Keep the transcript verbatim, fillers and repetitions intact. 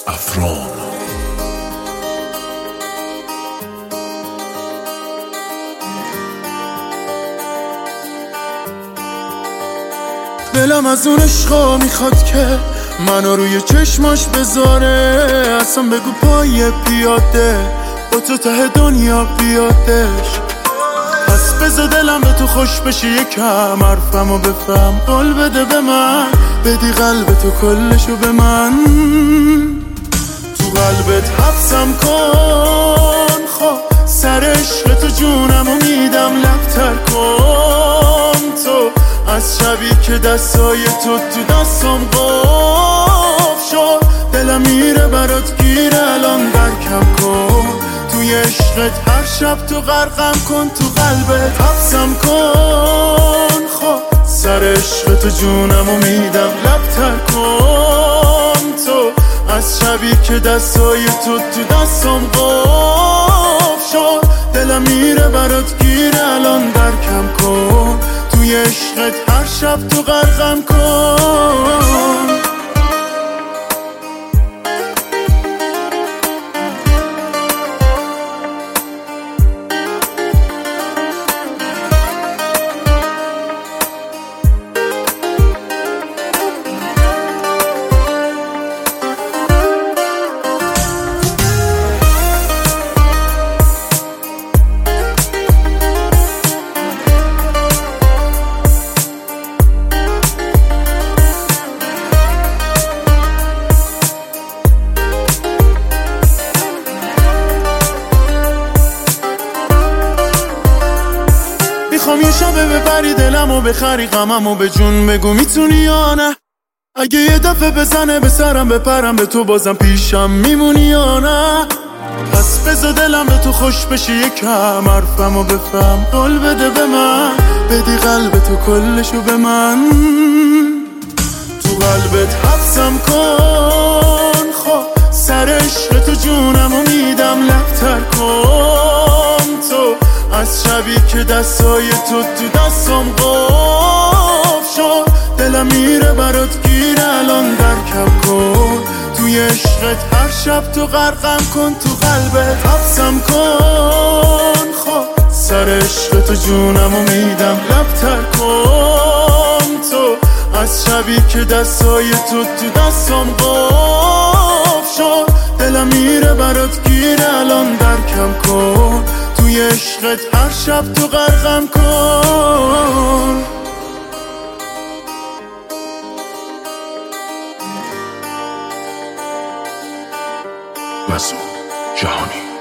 افران. دلم از اون عشقا میخواد که منو روی چشماش بذاره، اصلا بگو پای پیاده با تو ته دنیا بیادش. پس بذار دلم به تو خوش بشه یکم، حرفمو بفهم قول بده به من، بدی قلب تو کلشو به من، تو قلبت حبسم کن. خب سر عشق تو جونمو میدم، لبتر کن تو از شبی که دستای تو تو دستم قف شد. دلم میره برات گیره الان درکم کن، توی عشقت هر شب تو غرقم کن، تو قلبت حبسم کن. خب سر عشق تو جونمو میدم، لبتر کن تو از شبی که دستای تو تو دستم قف شد. دلم میره برات گیره الان درکم کن، توی عشقت هر شب تو غرقم کن. میخوام یه شبه ببری دلمو بخری، غممو به جون بگو میتونی یا نه. اگه یه دفعه بزنه به سرم بپرم به تو بازم پیشم میمونی یا نه. پس بذار دلم به تو خوش بشه یکم، حرفمو بفهم قول بده به من، بدی قلب تو کلشو به من، تو قلبت حبسم کن. خب سر عشق تو جونمو میدم، لبتر کن تو از شبی که دستای تو تو دستم قف شد. دلم میره برات گیره الان درکم کن، توی عشقت هر شب تو غرقم کن، تو قلبت حبسم کن. خب سر عشق تو جونمو میدم، لبتر کن تو از شبی که دستای تو تو دستم قف شد. دلم میره برات گیره الان درکم کن، توی عشقت هر شب تو غرقم کن. مسعود جهانی.